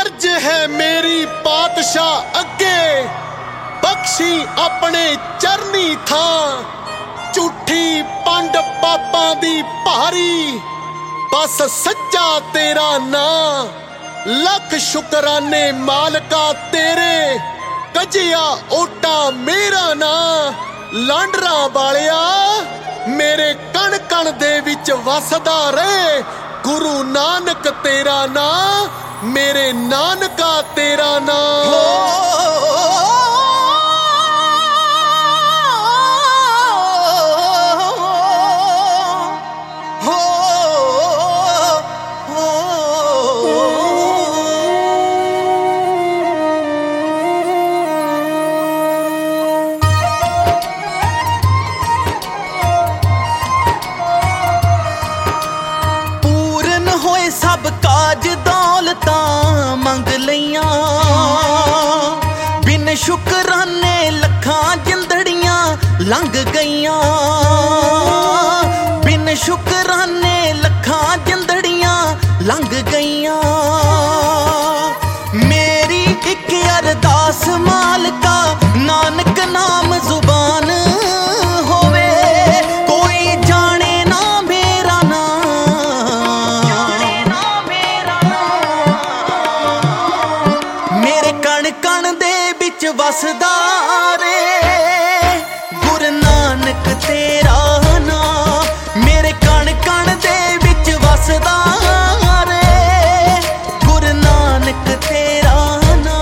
अर्ज है मेरी पातशाह अगे, बख्शी अपने चरनी था। झूठी पंड पापां दी भारी, बस सच्चा तेरा नां। लख शुकराने मालका तेरे, कजिया ओटा मेरा नां। लांडरा वालिया मेरे कण कण दे विच वसदा रहे। गुरु नानक तेरा नां, मेरे नानका तेरा नां। सब काज दौलतां मंग लईयां, बिन शुकराने लखां जिंदड़ियां लंघ गईयां। बिन शुकराने लखां जिंदड़ियां लंघ गईयां। मेरी एक अरदास मालका, नानक नाम जुबान होवे, कोई जाने ना मेरा नाम। वसदा रे गुरु नानक तेरा नां। मेरे कण कण दे विच वसदा रे गुरु नानक तेरा नां।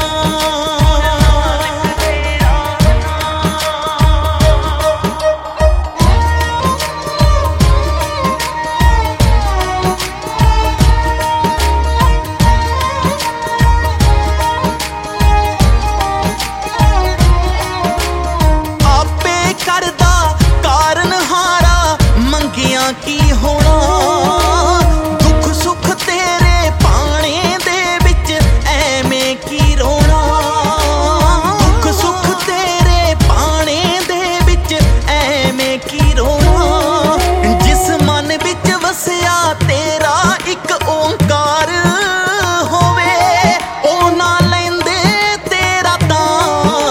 की होना दुख सुख तेरे पाने दे विच ऐवें की रोना। दुख सुख तेरे पाने दे विच ऐवें की रोना। जिस मन विच वसिया तेरा एक ओंकार होवे, ओ ना लैंदे तेरा तां।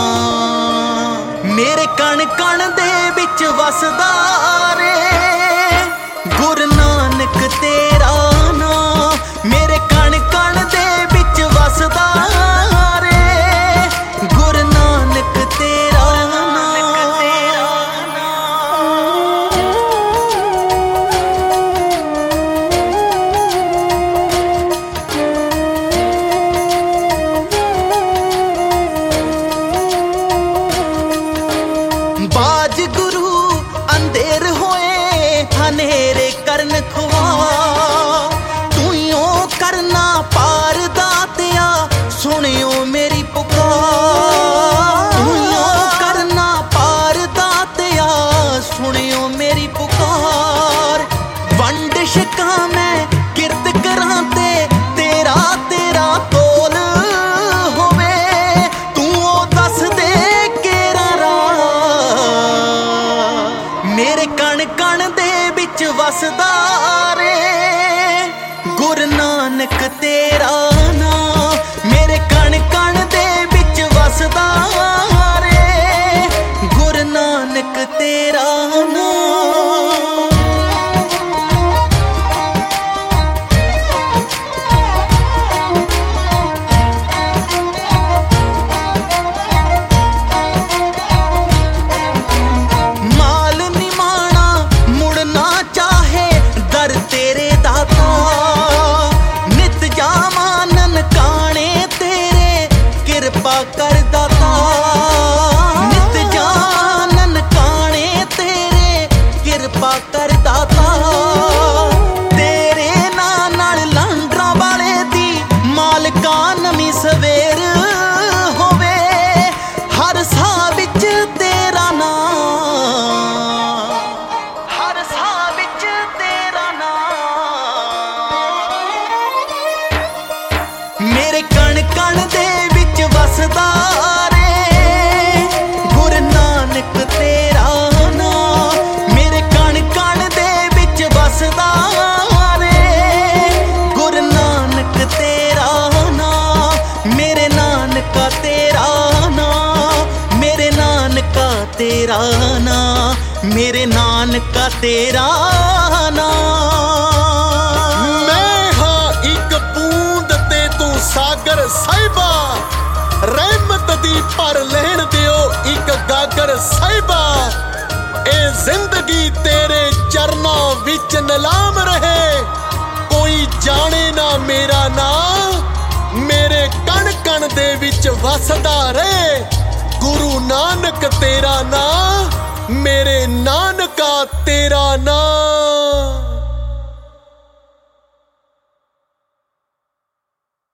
मेरे कण कण दे विच वसदा गुरु नानक तेरा नां। मेरे कण कण दे विच वसदा रे गुरु नानक तेरा नां। बाज गुरु अंधेर होए हनेरे करन खुआ, तूं करना पार दातिया सुनियो मेरी पुकार। तूं करना पार दातिया सुनियो मेरी पुकार। वंड शिका मैं किरत करां ते तेरा तेरा तोल होवे, तू दस दे केरा राह। मेरे कण कण दे विच वसदा रे गुरु नानक तेरा नां। मेरे कण कण दे विच वसदा रे गुरु नानक तेरा नां। कृपा कर दाता नित जानन काने तेरे, कृपा कर दाता। तेरे नाल लांडरा वाले दी मालका नवीं सवेर होवे, हर साह विच तेरा नां। हर साह विच तेरा नां। मेरे कण कण दे वसदा रे गुरु नानक तेरा नां। मेरे कण कण दे विच वसदा रे गुरु नानक तेरा नां। ਨਾ ਮੇਰੇ ਨਾਨਕਾ ਤੇਰਾ ਨਾ। ਮੈਂ ਹਾਂ ਇੱਕ ਬੂੰਦ ਤੇ ਤੂੰ ਸਾਗਰ ਸਾਹਿਬਾ, ਰਹਿਮਤ ਦੀ ਭਰ ਲੈਣ ਦਿਓ ਇੱਕ ਗਾਗਰ ਸਾਹਿਬਾ। ਇਹ ਜ਼ਿੰਦਗੀ ਤੇਰੇ ਚਰਨਾਂ ਵਿੱਚ ਨਿਲਾਮ ਰਹੇ, ਕੋਈ ਜਾਣੇ ਨਾ ਮੇਰਾ ਨਾਂ, ਮੇਰੇ ਕਣ ਕਣ ਦੇ ਵਿੱਚ ਵਸਦਾ ਰਹੇ। ਗੁਰੂ ਨਾਨਕ ਤੇਰਾ ਨਾਂ, ਮੇਰੇ ਨਾਨਕਾ ਤੇਰਾ ਨਾਂ।